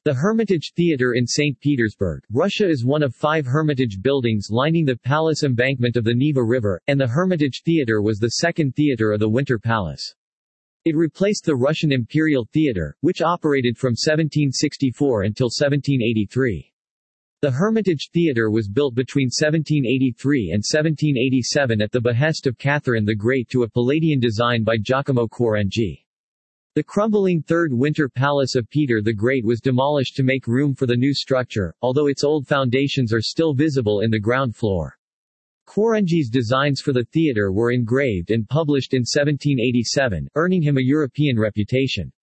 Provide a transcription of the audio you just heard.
The Hermitage Theatre in St. Petersburg, Russia is one of 5 Hermitage buildings lining the palace embankment of the Neva River, and the Hermitage Theatre was the second theatre of the Winter Palace. It replaced the Russian Imperial Theatre, which operated from 1764 until 1783. The Hermitage Theatre was built between 1783 and 1787 at the behest of Catherine the Great to a Palladian design by Giacomo Quarengi. The crumbling Third Winter Palace of Peter the Great was demolished to make room for the new structure, although its old foundations are still visible in the ground floor. Quarengi's designs for the theatre were engraved and published in 1787, earning him a European reputation.